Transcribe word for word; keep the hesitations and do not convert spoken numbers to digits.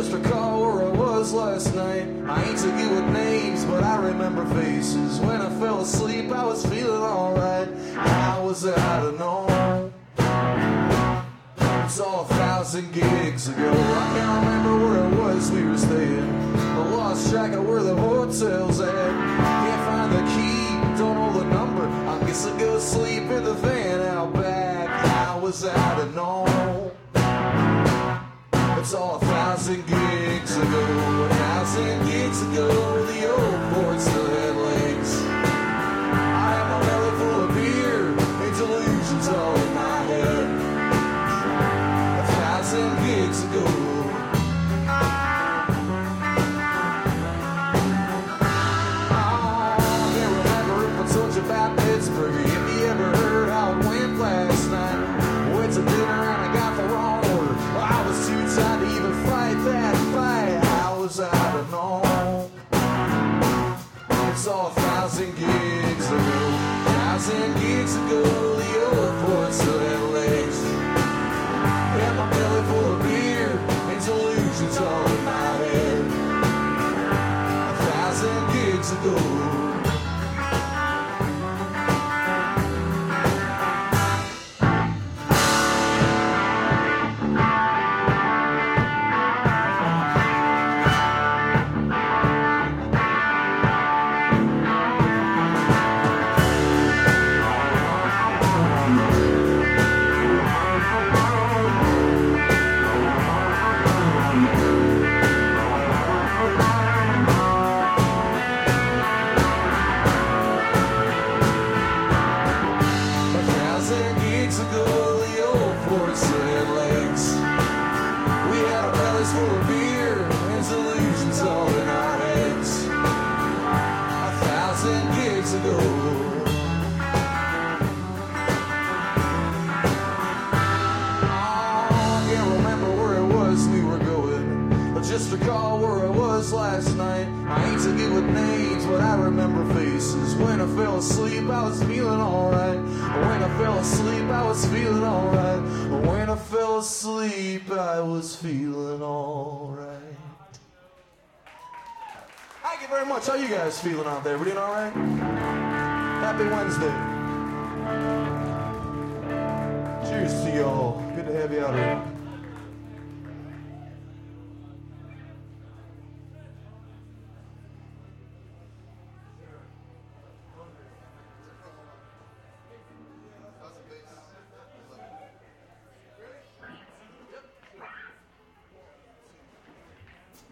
just recall where I was last night. I ain't too good with names, but I remember faces. When I fell asleep, I was feeling alright. How was I to know? It's all a thousand gigs ago. I can't remember where it was we were staying. I lost track of where the hotel's at. Can't find the key, don't know the number. I guess I'll go sleep in the van out back. How was I to know? It's all a thousand gigs ago. A thousand gigs ago, the old port still had legs. I had my belly full of beer and delusions all in my head. A thousand gigs ago. I can't remember if I told you about Pittsburgh. If you ever heard how it went last night. Went to dinner and I got the wrong order. I was too tired to even fight that fight. How was I to know? It's all a thousand gigs ago. A thousand gigs ago, the old port still had legs. And my belly full of beer and delusions all in my head. A thousand gigs ago. Just recall where I was last night. I ain't too good with names, but I remember faces. When I fell asleep, I was feeling alright. When I fell asleep, I was feeling alright. When I fell asleep, I was feeling alright. Thank you very much. How you guys feeling out there? We doing alright? Happy Wednesday. Cheers to y'all. Good to have you out here.